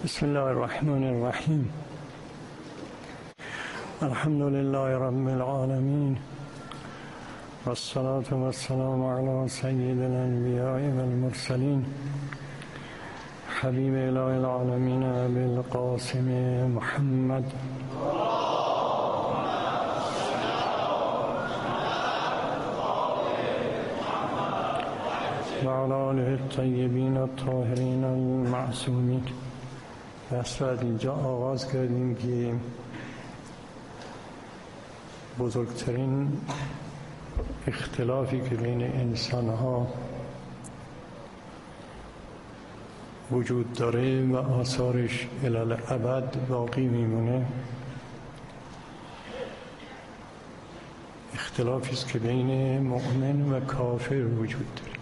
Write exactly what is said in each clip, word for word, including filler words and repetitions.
بسم الله الرحمن الرحیم. الحمد لله رب العالمین والصلاة والسلام علی سید الانبیاء والمرسلین حبیب اله العالمین ابی القاسم محمد و علی آله الطیبین الطاهرین المعصومین. بحث رو از اینجا آغاز کردیم که بزرگترین اختلافی که بین انسانها وجود داره و آثارش الالعبد باقی میمونه اختلافی است که بین مؤمن و کافر وجود داره.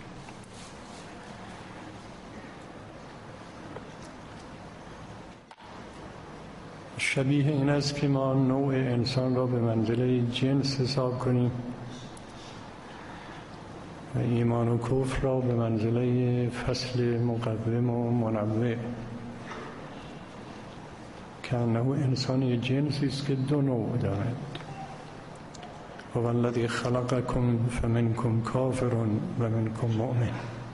شبیه این است که ما نوع انسان را به منزله جنس حساب کنیم و ایمان و کفر را به منزله فصل مقوم و منوع، که نوع انسان جنسی است که دو نوع دارد. و والذی خلقکم فمنکم کافر و منکم مؤمن.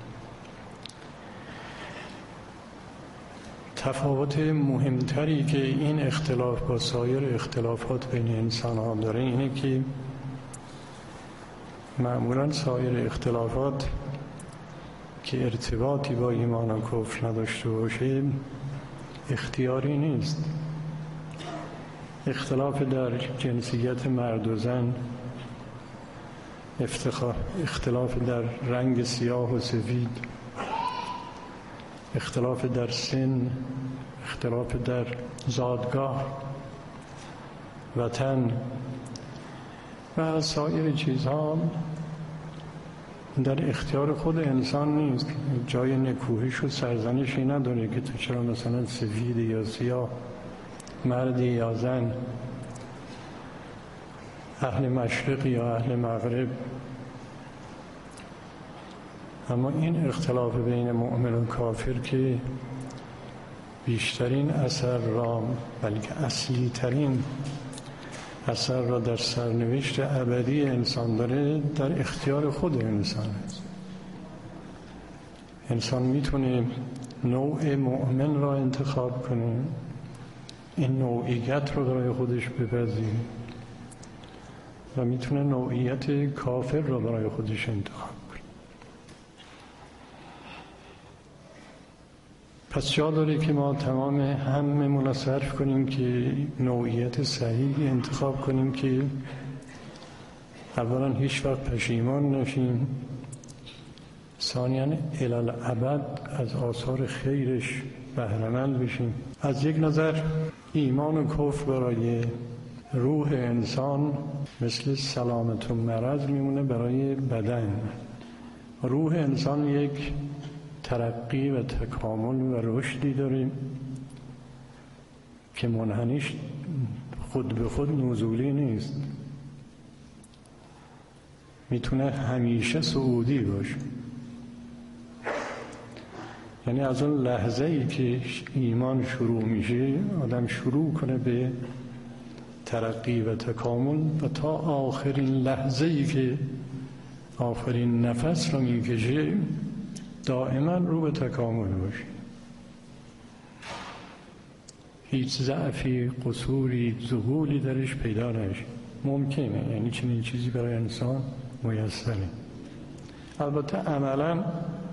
تفاوت مهمتری که این اختلاف با سایر اختلافات بین انسان ها داره اینه که معمولا سایر اختلافات که ارتباطی با ایمان و کفر نداشته باشه اختیاری نیست. اختلاف در جنسیت مرد و زن، اختلاف در رنگ سیاه و سفید، اختلاف در سن، اختلاف در زادگاه، وطن و سایر چیزها در اختیار خود انسان نیست. جای نکوهش و سرزنشی نداره که تو چرا مثلا سفید یا سیاه، مردی یا زن، اهل مشرق یا اهل مغرب. اما این اختلاف بین مؤمن و کافر که بیشترین اثر را، بلکه اصلی ترین اثر را در سرنوشت ابدی انسان داره، در اختیار خود انسان است. انسان میتونه نوع مؤمن را انتخاب کنه، این نوعیت رو برای خودش بپذیره، و میتونه نوعیت کافر را برای خودش انتخاب کنه. پس جا داره که ما تمام هممون را صرف کنیم که نوعیت صحیحی انتخاب کنیم که اولا هیچ وقت پشیمان نشیم، ثانیاً الالعبد از آثار خیرش بهره‌مند بشیم. از یک نظر ایمان و کفر برای روح انسان مثل سلامت و مرض میمونه برای بدن. روح انسان یک ترقی و تکامل و رشدی داریم که منحنیش خود به خود نزولی نیست، میتونه همیشه صعودی باشه. یعنی از اون لحظه ای که ایمان شروع میشه آدم شروع کنه به ترقی و تکامل و تا آخرین لحظه ای که آخرین نفس رو میکشه دائما رو به تکامل باشه. هیچ ضعفی، قصوری، ذهولی درش پیدا نشه. ممکنه، یعنی چنین چیزی برای انسان میسره. البته عملا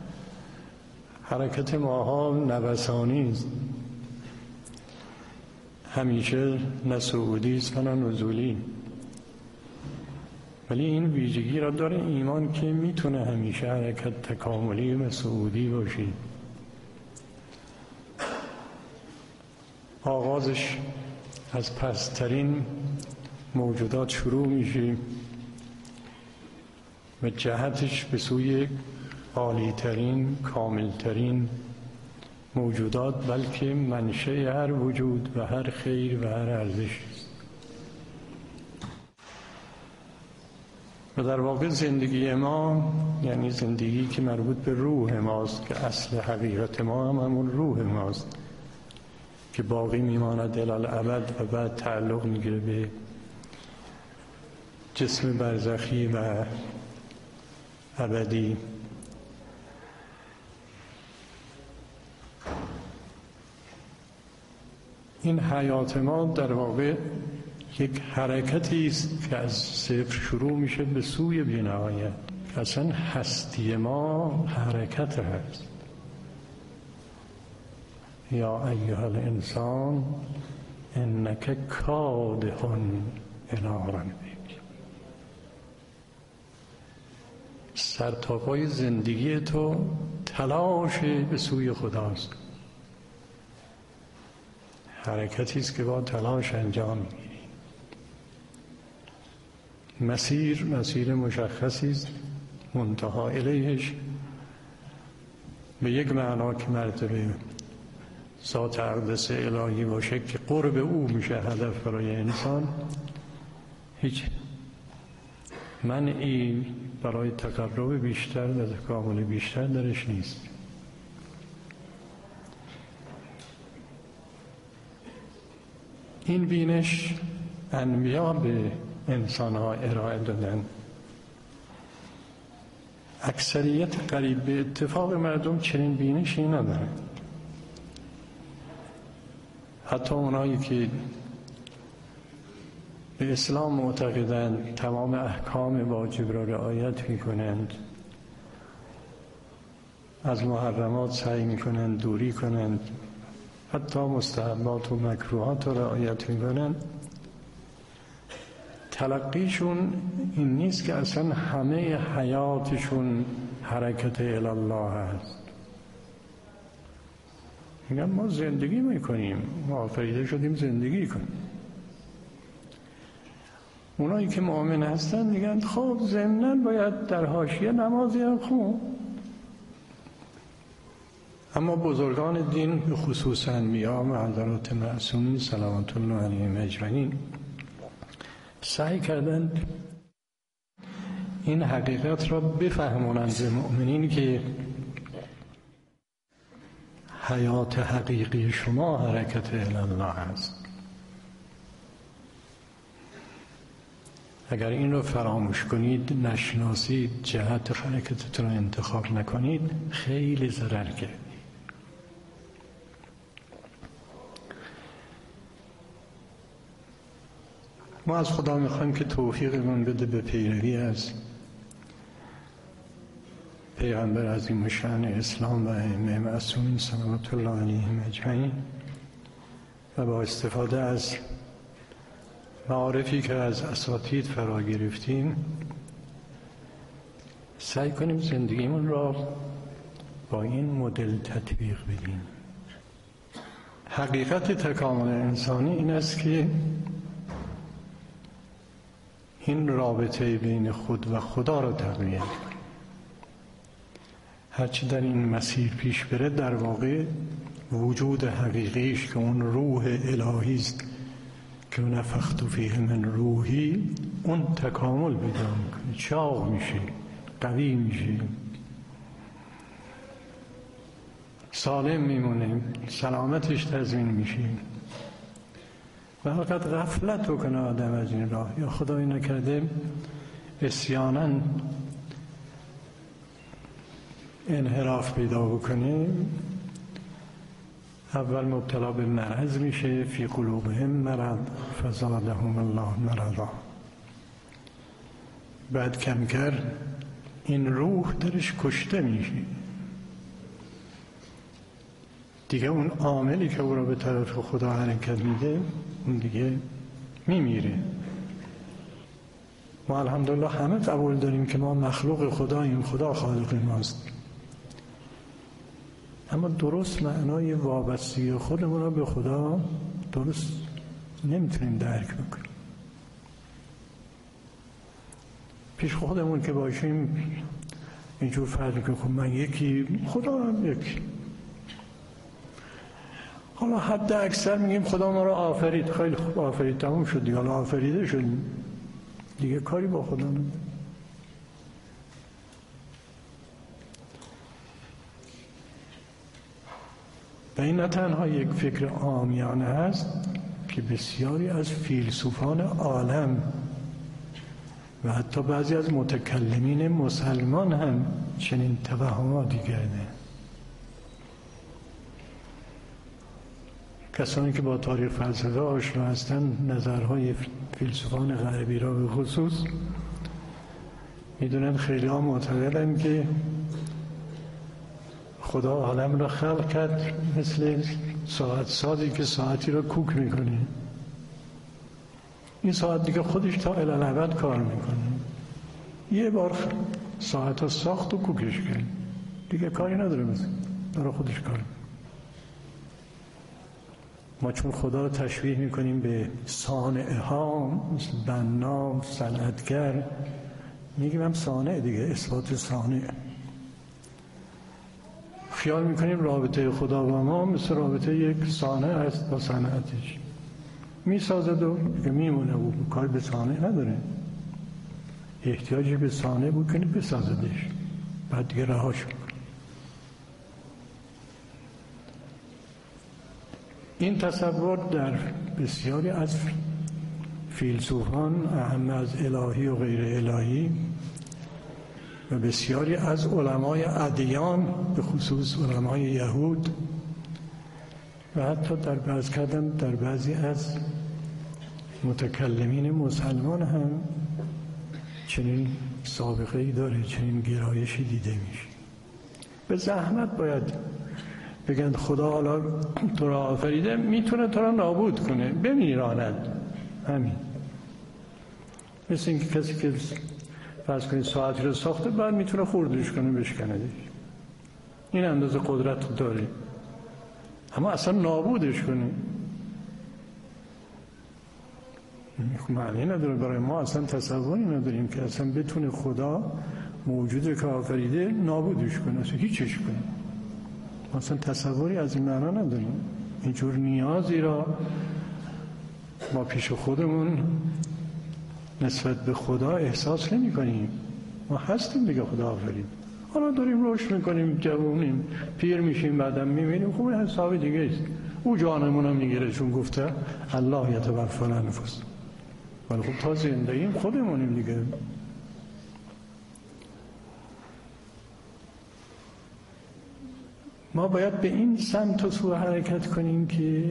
حرکت ماها نوسانی است، همیشه نه صعودی است و نه نزولی. ولی این ویژگی را داره ایمان که میتونه همیشه حرکت تکاملی و صعودی باشه. آغازش از پسترین موجودات شروع میشه و جهتش به سوی عالیترین، کاملترین موجودات، بلکه منشأ هر وجود و هر خیر و هر ارزش است. و در واقع زندگی ما یعنی زندگی که مربوط به روح ماست، که اصل حقیقت ما هم همون روح ماست. که باقی میماند الالعبد و بعد تعلق میگیره به جسم برزخی و ابدی. این حیات ما در واقع یک حرکتی است که از صفر شروع میشه به سوی بی‌نهایت. اصلا هستی ما حرکت هست. یا ایها الانسان انک کادح الی ربک. سرتاپای زندگی تو تلاش به سوی خداست. حرکتی است که با تلاش انجام میگیری. مسیر مسیر مشخصی است، منتها الیهش به یک معنا که مرتبه ذات اقدس الهی باشه که قرب او میشه هدف برای انسان، هیچ منعی برای تقرب بیشتر و تکامل بیشتر درش نیست. این بینش انبیا به انسان‌ها ارائه دادن. اکثریت قریب به اتفاق مردم چنین بینشی ندارن. حتی اونایی که به اسلام معتقدند، تمام احکام واجب را رعایت می‌کنند، از محرمات سعی می‌کنند دوری کنند، حتی مستحبات و مکروهات را رعایت می‌کنند، تلقیشون این نیست که اصلا همه حیاتشون حرکت الی الله هست. میگن ما زندگی میکنیم، ما آفریده شدیم زندگی کنیم. اونایی که مؤمن هستن میگن خب ضمناً باید در حاشیه نمازی هم خوند. اما بزرگان دین به خصوص انبیا و حضرات معصومین صلوات الله علیهم اجمعین سعی کردند این حقیقت را بفهمونند به مؤمنین که حیات حقیقی شما حرکت الی الله است. اگر این رو فراموش کنید، نشناسید، جهت حرکتتون رو انتخاب نکنید، خیلی ضرر کردید. ما از خدا میخوایم که توفیقمون بده به پیروی از پیغمبر عظیم شأن اسلام و ائمه معصومین صلوات الله علیهم اجمعین و با استفاده از معارفی که از اساتید فرا گرفتیم سعی کنیم زندگیمون را با این مدل تطبیق بدیم. حقیقت تکامل انسانی این است که این رابطه بین خود و خدا را تقویت کنیم. هرچی در این مسیر پیش بره در واقع وجود حقیقیش که اون روح الهی است که نفخت فیه من روحی، اون تکامل پیدا میکنه، چاق میشه، قوی میشه، سالم میمونه، سلامتش تضمین میشه. و فقط غفلت بکنه آدم از این راه، یا خدای نکرده عصیاناً انحراف پیدا بکنه، اول مبتلا به مرض میشه، فی قلوبهم مرض فزادهم الله مرضا. بعد کم کم این روح درش کشته میشه، دیگه اون عاملی که او را به طرف خدا حرکت میده اون دیگه میمیره. ما الحمدلله همه قبول داریم که ما مخلوق خداییم، خدا خالق ماست، اما درست معنای وابستگی خودمون را به خدا درست نمیتونیم درک بکنیم. پیش خودمون که باشیم اینجور فرض میکنیم خب من یکی، خدا هم یکی. حالا حد اکثر میگیم خدا ما را آفرید، خیلی خوب آفرید، تموم شد دیگه، حالا آفریده شدیم دیگه، کاری با خدا نداریم. و این نه تنها یک فکر عامیانه است که بسیاری از فیلسوفان عالم و حتی بعضی از متکلمین مسلمان هم چنین توهماتی کرده. کسانی که با تاریخ فلسفه آشنا هستند نظرهای فیلسوفان غربی را به خصوص میدونن خیلی ها معتقدن که خدا عالم را خلق کرد مثل ساعت سازی که ساعتی را کوک میکنه. این ساعت دیگه خودش تا الالعبد کار میکنه. یه بار ساعت ها ساخت و کوکش کرد دیگه کاری نداره، مثل داره خودش کار. ما چون خدا رو تشبیه میکنیم به صانعه ها مثل بنا، صنعتگر، میگیم هم صانع دیگه، اثبات صانع. خیال میکنیم رابطه خدا با ما مثل رابطه یک صانع است با صنعتش، میسازد و میمونه و کار به صانع نداره. احتیاجی به صانع بود کنی بسازدش، بعد دیگه رهاش کن. این تصور در بسیاری از فیلسوفان، اهم از الهی و غیر الهی، و بسیاری از علمای ادیان به خصوص علمای یهود و حتی در بعض کردن در بعضی از متکلمین مسلمان هم چنین سابقه ای داره، چنین گرایشی دیده میشه. به زحمت باید بگن خدا حالا تو را آفریده، میتونه تو را نابود کنه، بمیراند. همین مثل اینکه کسی که فرض کنید ساعتی رو ساخته بعد میتونه خوردش کنه بشکندش، این اندازه قدرت داره، اما اصلا نابودش کنه معنی نداره. برای ما اصلا تصوری نداریم که اصلا بتونه خدا موجود که آفریده نابودش کنه، اصلا هیچش کنه. اصلا تصوری از این معنا نداریم. اینجور نیازی را ما پیش خودمون نسبت به خدا احساس نمی کنیم. ما هستیم دیگه، خدا آفرید، حالا داریم رشد میکنیم، جوونیم، پیر میشیم، بعدم میمیریم. خوب این حساب دیگه است. او جانمون هم میگیره، چون گفته الله یتوفی الانفس. ولی خب تا زندگیم خودمونیم دیگه. ما باید به این سمت و سو حرکت کنیم که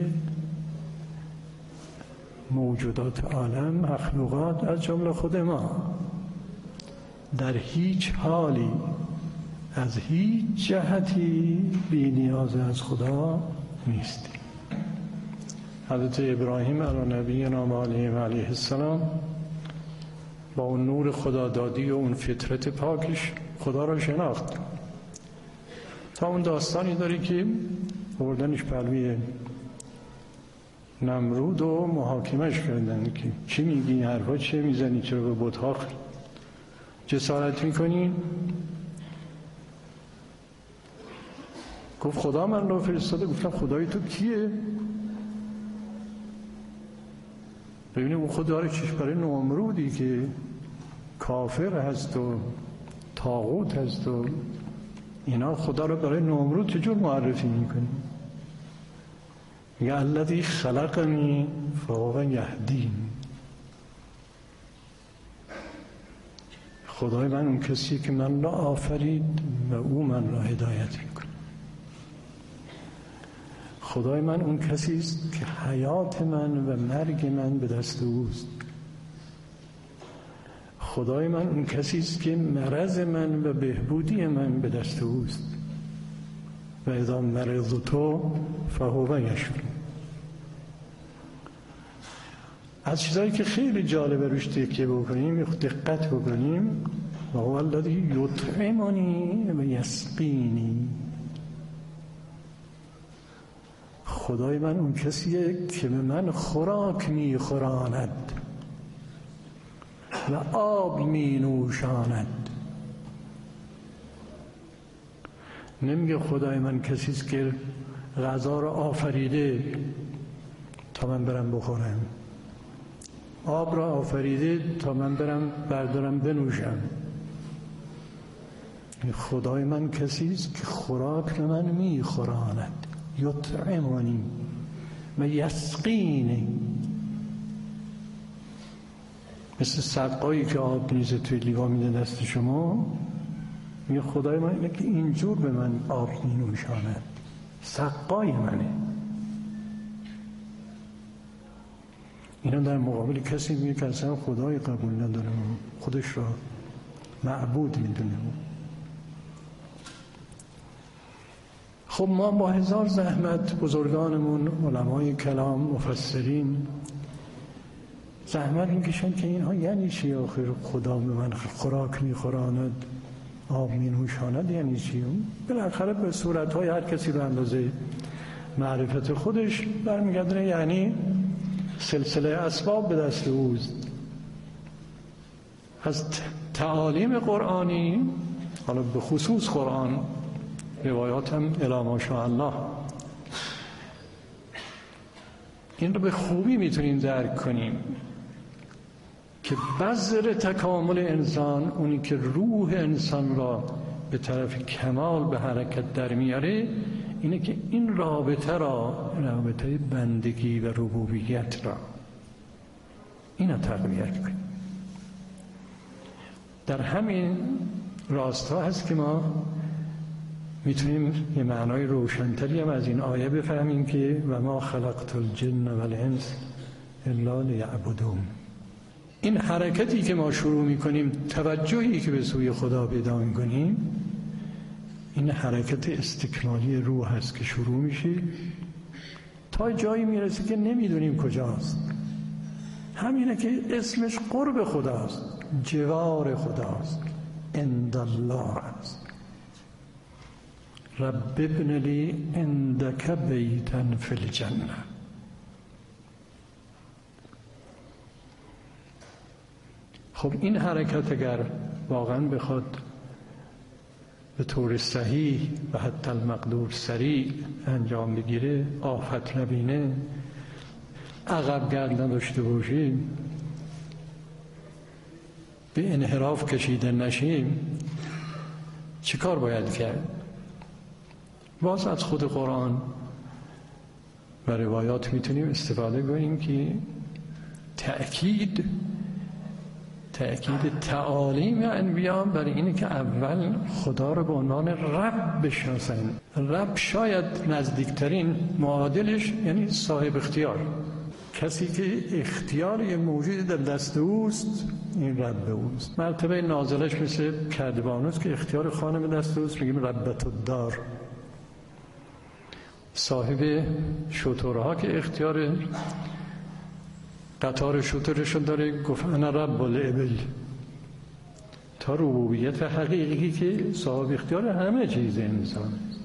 موجودات عالم، مخلوقات از جمله خود ما، در هیچ حالی از هیچ جهتی بی نیاز از خدا نیست. حضرت ابراهیم علی نبینا و علیه السلام با اون نور خدادادی و اون فطرت پاکش خدا را شناخت. تا اون داستانی داری که بردنش پلوی نمرود و محاکمش کردن که چی میگی، این حرفا چه میزنی، چرا به بت‌ها جسارت میکنی؟ گفت خدا من رو فرستاده. گفتم خدای تو کیه؟ ببینیم اون خود داره چیش برای نمرودی که کافر هست و طاغوت هست و اینا، خدا رو برای نمرود چجور معرفی میکنی؟ میگه الذی خلقنی فهو یهدین. خدای من اون کسی که من را آفرید و او من را هدایت میکنه. خدای من اون کسی است که حیات من و مرگ من به دست اوست. خدای من اون کسی است که مرض من و بهبودی من به دست اوست. و اذا مرضت فهو یشفی. از چیزایی که خیلی جالبه روش تکیه بکنیم، دقت بکنیم، و هو الذی یطعمنی و یسقینی. خدای من اون کسیه که به من خوراک میخوراند و آب می نوشاند. نمیگه خدای من کسی است که غذا را آفریده تا من برم بخورم، آب را آفریده تا من برم بردارم بنوشم. خدای من کسی است که خوراک به من میخوراند. یطعمنی و یسقینی، مثل سقایی که آب میریزه توی لیوان میده دست شما، میگه خدای من اینه که اینجور به من آب مینوشاند، سقای منه. اینا در مقابل کسی میگه که اصلا خدای قبول نداره، خودش را معبود میدونه. خب ما با هزار زحمت، بزرگانمون، علمای کلام، مفسرین زحمت میکشن که اینها یعنی چی آخر خدا به من خوراک میخوراند، آب مینوشاند، یعنی چی؟ بالاخره به صورتهای هر کسی به اندازه معرفت خودش برمیگردونه، یعنی سلسله اسباب به دست اوست. از تعالیم قرآنی، حالا به خصوص قرآن، روایات هم الی ماشاءالله، این رو به خوبی میتونیم درک کنیم که بذر تکامل انسان، اونی که روح انسان را به طرف کمال به حرکت در میاره، اینه که این رابطه را، رابطه بندگی و ربوبیت را، اینو تقویت کنیم. در همین راستا هست که ما میتونیم یه معنای روشنتری هم از این آیه بفهمیم که و ما خلقت الجن والانس الا لیعبدون. این حرکتی که ما شروع میکنیم، توجهی که به سوی خدا پیدا میکنیم، این حرکت استکمالی روح هست که شروع میشه تا جایی میرسه که نمیدونیم کجاست. همینه که اسمش قرب خداست، جوار خداست، عند الله است. رب ابن لی عندک بیتا فی الجنه. خب این حرکت اگر واقعا بخواد به طور صحیح و حتی المقدور سریع انجام بگیره، آفت نبینه، عقب گرد نداشته باشیم، به انحراف کشیده نشیم، چه کار باید کرد؟ باز از خود قرآن و روایات میتونیم استفاده کنیم که تأکید تأکید تعالیم انبیا برای اینه که اول خدا رو به عنوان رب بشناسن. رب شاید نزدیکترین معادلش یعنی صاحب اختیار، کسی که اختیار یه موجود در دست اوست، این رب اوست. مرتبه نازلش مثل کردبانوست که اختیار خانم دست اوست، میگیم ربت الدار. صاحب شترها که اختیار قطار شترشون داره، گفت انا رب الابل. تا ربوبیت حقیقی که صاحب اختیار همه چیز انسان است.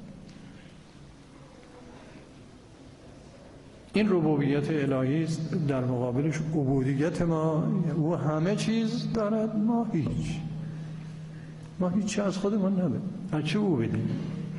این ربوبیت الهی است، در مقابلش عبودیت ما. او همه چیز دارد، ما هیچ ما هیچی از خودمون نداریم، از چه او بدیم؟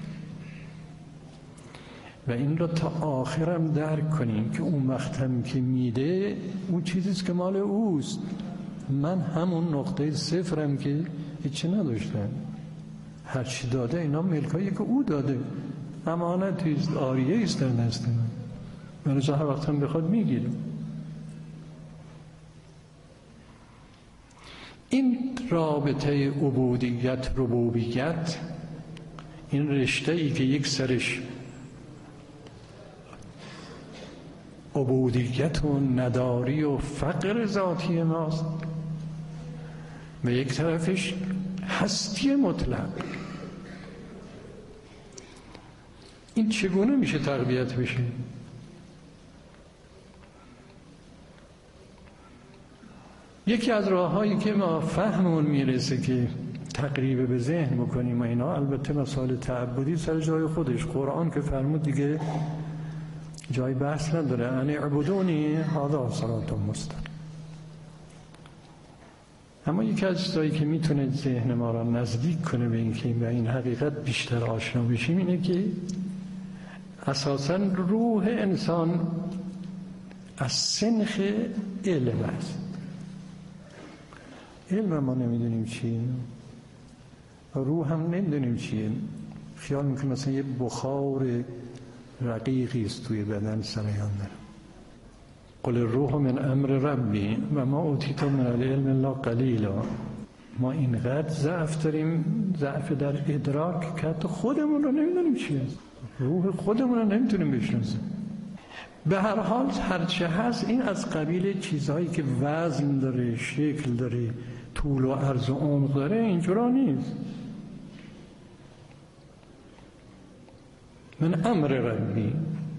و این را تا آخرم درک کنیم که اون وقتم که میده اون چیزیست که مال اوست. من همون نقطه صفرم که هیچی نداشتم، هر چی داده اینا ملکایی که او داده، امانتیست، آریه است در دست من، من رو هر وقتم بخواد میگیرم. این رابطه عبودیت ربوبیت، این رشته ای که یک سرش عبودیت و نداری و فقر ذاتی ماست و یک طرفش هستی مطلق. این چگونه میشه تقویت بشه؟ یکی از راه‌هایی که ما فهمون میرسه که تقریب به ذهن بکنیم و اینا، البته مسائل تعبدی سر جای خودش، قرآن که فرمود دیگه جای بحث نداره، ان اعبدونی هذا صراط مستقیم. اما یکی از چیزایی که میتونه ذهن ما را نزدیک کنه به این که به این حقیقت بیشتر آشنا بشیم اینه که اساساً روح انسان از سنخ علم است. علم ما نمیدونیم چیه، روح هم نمیدونیم چیه. خیال میکنیم مثلا یه بخار رقیقی است توی بدن سریان داره. قل الروح من امر ربی و ما اوتیتم من العلم الا قلیلا. ما اینقدر ضعف داریم، ضعف در ادراک که حتی خودمون رو نمیدونیم چی است. روح خودمون رو نمیتونیم بشناسیم. به هر حال هرچه هست این از قبیل چیزهایی که وزن داره، شکل داره، طول و عرض و عمق داره، اینجورا نیست. من امر ربی.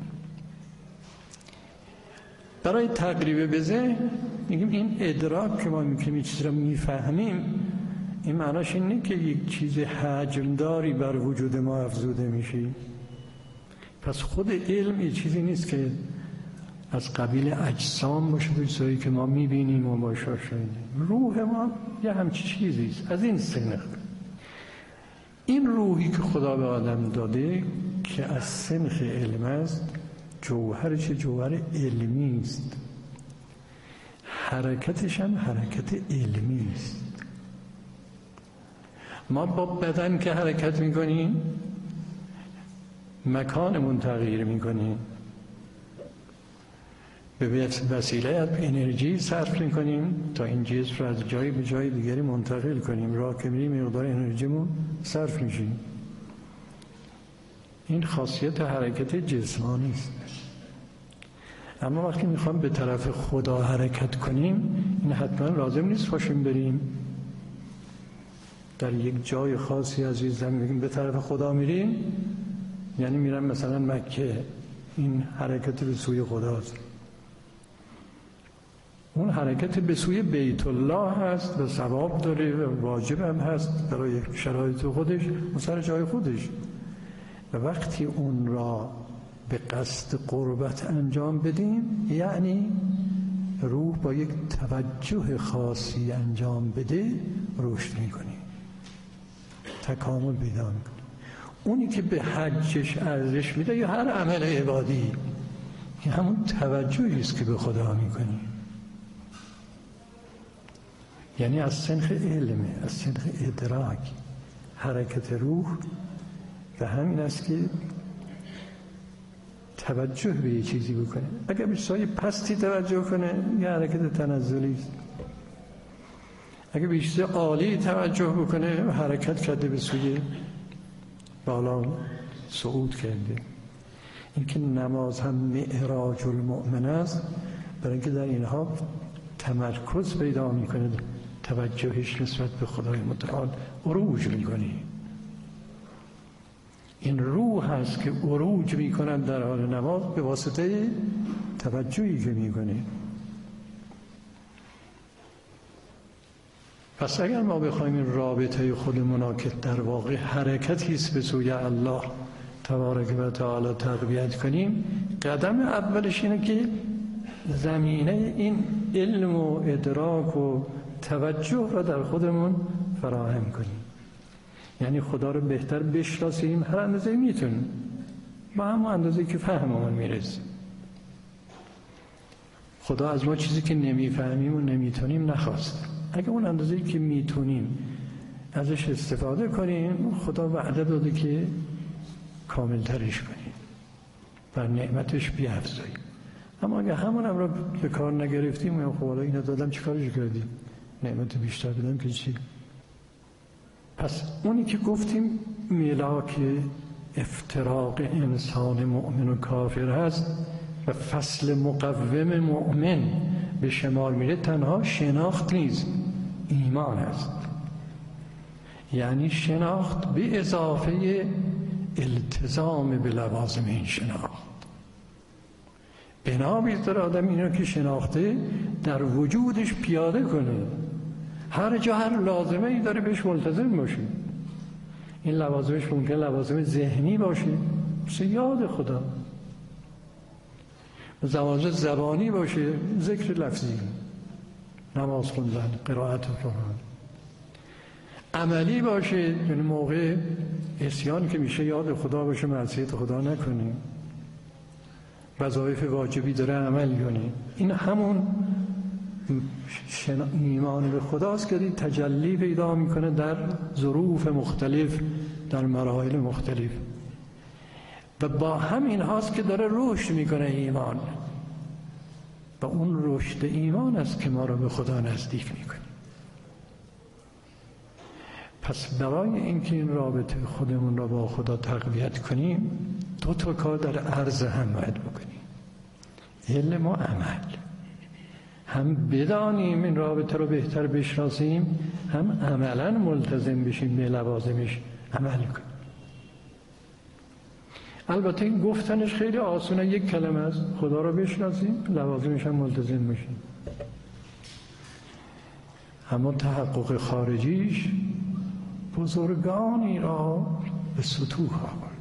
برای تقریب به ذهن میگیم این ادراک که ما میکنیم این چیز رو میفهمیم، این معناش اینه که یک چیز حجمداری بر وجود ما افزوده میشه. پس خود علم یه چیزی نیست که از قبیل اجسام باشه، چیزایی که ما میبینیم و باش آشناییم. روح ما یه همچی چیزیست از این سنخ. این روحی که خدا به آدم داده که از سنخ علم است، جوهرش جوهر علمی است، حرکتش هم حرکت علمی است. ما با بدن که حرکت میکنیم مکانمون تغییر میکنیم، به وسیله انرژی صرف میکنیم تا این جسم رو از جایی به جای دیگری منتقل کنیم. راه که میریم مقدار انرژیمون صرف میشیم. این خاصیت حرکت جسمانی است. اما وقتی میخوام به طرف خدا حرکت کنیم، این حتما لازم نیست باشیم بریم در یک جای خاصی از این زمین بگیم به طرف خدا میریم، یعنی میرم مثلا مکه، این حرکت به سوی خداست. اون حرکت به سوی بیت الله هست و ثواب داره و واجب هم هست برای شرایط خودش و سر جای خودش. و وقتی اون را به قصد قربت انجام بدیم، یعنی روح با یک توجه خاصی انجام بده، رشد میکنیم، تکامل پیدا میکنیم. اونی که به حجش ارزش میده یا هر عمل عبادی، این همون توجهی است که به خدا میکنیم. یعنی از سنخ علمه، از سنخ ادراک، حرکت روح و همین است که توجه به یه چیزی بکنه. اگر به چیزهای پستی توجه کنه، یه حرکت تنزلی است. اگر به چیز عالی توجه بکنه، حرکت کرده به سوی بالا، صعود کرده. این که نماز هم معراج المؤمن است، برای اینکه در اینها تمرکز پیدا میکنه، توجهش نسبت به خدای متعال عروج میکنه. این روح هست که عروج میکنن در حال نماز به واسطه توجهی که میکنه. پس اگر ما بخوایم این رابطه خودمون که در واقع حرکتی است به سوی الله تبارک و تعالی تقویت کنیم، قدم اولش اینه که زمینه این علم و ادراک و توجه را در خودمون فراهم کنیم. یعنی خدا رو بهتر بشناسیم، هر اندازه میتونیم، با همون اندازه که فهممون میرسه. خدا از ما چیزی که نمیفهمیم و نمیتونیم نخواست. اگه اون اندازه‌ای که میتونیم ازش استفاده کنیم، خدا وعده داده که کاملترش کنیم، بر نعمتش بیافزاییم. اما اگه همون هم رو به کار نگرفتیم، خب حالا اینو دادم چیکارش کردیم؟ نعمت بیشتر بدم که چی؟ پس اونی که گفتیم ملاک افتراق انسان مؤمن و کافر هست و فصل مقوم مؤمن به شمار میره، تنها شناخت نیست، ایمان است. یعنی شناخت به اضافه التزام به لوازم این شناخت. بنا بیزدار آدم اینو که شناخته در وجودش پیاده کنه، هر جا هر لازمه ای داره بهش ملتزم باشه. این لوازمش ممکن لوازم ذهنی باشه، مثل یاد خدا، لوازم زبانی باشه، ذکر لفظی، نماز خوندن، قرائت قرآن. عملی باشه، یعنی موقع عصیان که میشه یاد خدا باشه، معصیت خدا نکنیم، وظایف واجبی داره عمل کنیم. این همون ایمان به خداست که تجلی پیدا میکنه در ظروف مختلف، در مراحل مختلف. و با همین هاست که داره رشد میکنه ایمان، و اون رشد ایمان است که ما رو به خدا نزدیک میکنه. پس برای اینکه این رابطه خودمون رو با خدا تقویت کنیم دو تا کار در عرض هم باید بکنیم: علم و عمل. هم بدانیم این رابطه رو بهتر بشناسیم، هم عملا ملتزم بشیم به لوازمش عمل کنیم. البته این گفتنش خیلی آسونه، یک کلمه است: خدا رو بشناسیم، لوازمش هم ملتزم بشیم. اما تحقق خارجیش بزرگانی را به سطوح آورد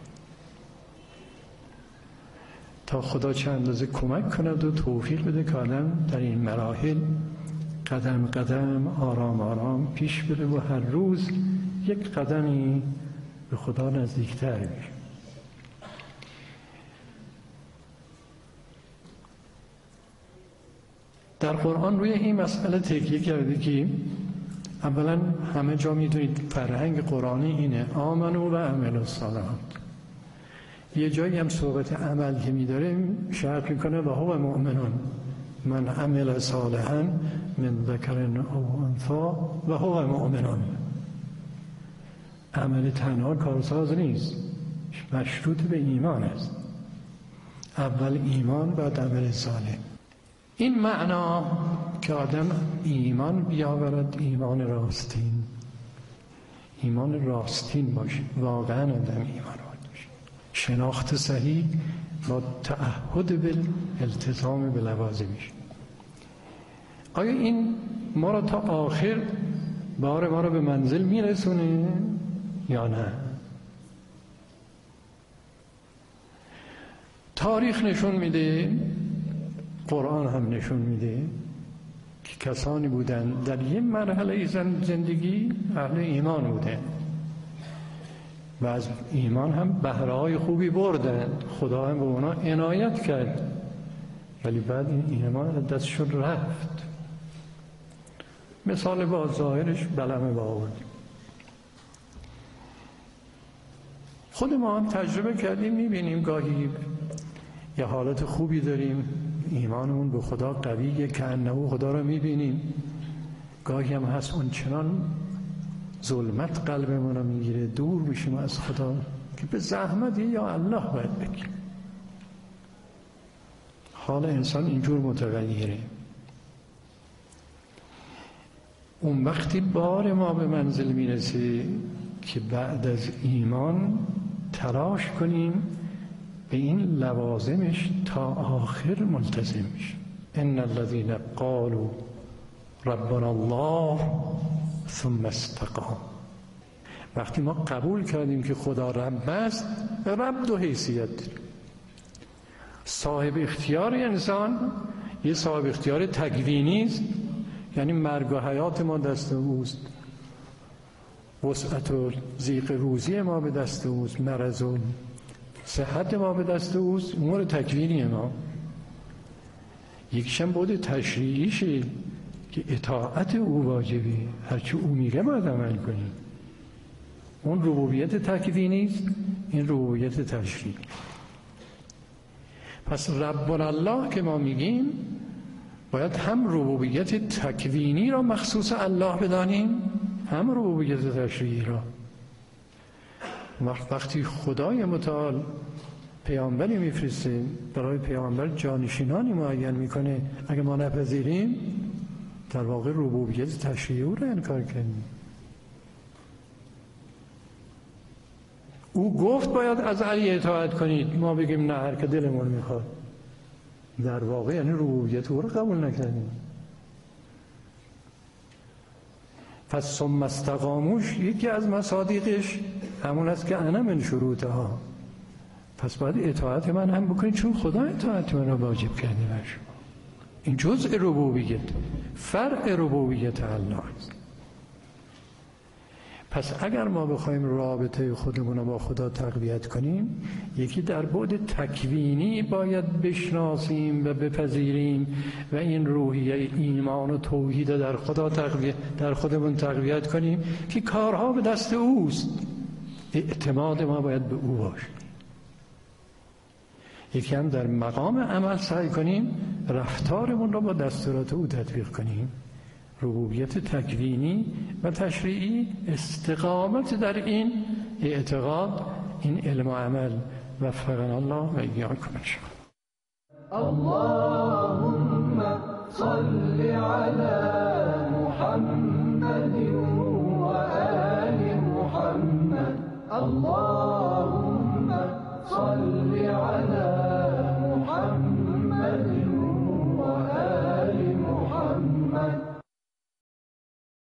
تا خدا چند اندازه کمک کند و توفیق بده که آدم در این مراحل قدم قدم آرام آرام پیش بره و هر روز یک قدمی به خدا نزدیکتر بشه. در قرآن روی این مسئله تکیه کرده که اولا همه جا میدونید فرهنگ قرآنی اینه: آمنو و عملوا الصالحات. یه جایی هم صحبت عمل که میداره شرط میکنه: و هو مؤمنون من عمل صالحا من ذکر او انثی و هو مؤمنون. عمل تنها کارساز نیست، مشروط به ایمان است. اول ایمان بعد عمل صالح. این معنا که آدم ایمان بیاورد، ایمان راستین، ایمان راستین باشه، واقعا آدم ایمان باشه، شناخت صحیح با تعهد به التزام به لوازمش. آیا این ما را تا آخر بار ما را به منزل میرسونه یا نه؟ تاریخ نشون میده، قرآن هم نشون میده که کسانی بودن در یه مرحله زندگی اهل ایمان بودن و از ایمان هم بهره‌های خوبی بردن، خدا هم به اونا عنایت کرد، ولی بعد این ایمان از دستشون رفت. مثال با ظاهرش بلمه با آوردیم. خود ما هم تجربه کردیم، میبینیم گاهی یه حالت خوبی داریم، ایمانمون به خدا قویه که انه خدا رو میبینیم، گاهی هم هست اون چنان ظلمت قلبمون رو میگیره، دور میشیم از خدا که به زحمتی یا الله باید بگیم. حال انسان اینجور متغیره. اون وقتی بار ما به منزل میرسه که بعد از ایمان تلاش کنیم به این لوازمش تا آخر ملتزم میشه. ان الذين قالوا ربنا الله ثم استقاموا. وقتی ما قبول کردیم که خدا رب است، رب دو حیثیت داره. صاحب اختیار انسان یه صاحب اختیار تکوینی است، یعنی مرگ و حیات ما دست اوست، وسعت و ضیق روزی ما به دست اوست، مرض و صحت ما به دست اوست، امور تکوینی ما. یکیشم بود تشریعیشه که اطاعت او واجبه، هرچی او میگه باید عمل کنیم. اون ربوبیت تکوینی است، این ربوبیت تشریعی. پس رب الله که ما میگیم باید هم ربوبیت تکوینی را مخصوص الله بدانیم، هم ربوبیت تشریعی را. وقتی خدای متعال پیامبری میفرسته، برای پیامبر جانشینانی معین میکنه، اگه ما نپذیریم در واقع ربوبیت تشریعی او را انکار کردیم. او گفت باید از علی اطاعت کنید، ما بگیم نه هر که دلمون میخواد، در واقع یعنی ربوبیت او را قبول نکردیم. پس ثم استقاموش یکی از مصادیقش همون است که انا من شروطها، پس باید اطاعت من هم بکنید چون خدا اطاعت من را واجب کرده بر شما. این جزء ربوبیت، فرع ربوبیت الله است. پس اگر ما بخوایم رابطه خودمون رو با خدا تقویت کنیم، یکی در بعد تکوینی باید بشناسیم و بپذیریم و این روحیه ایمان و توحید در خدا تقویت در خودمون تقویت کنیم که کارها به دست اوست، اعتماد ما باید به او باشه. یکی هم در مقام عمل سعی کنیم رفتارمون رو با دستورات او تطبیق کنیم. ربوبیت تکوینی و تشریعی، استقامت در این اعتقاد، این علم و عمل. وفقنا الله و ایاکم ان شاء الله. اللهم صل على محمد و آل محمد. الله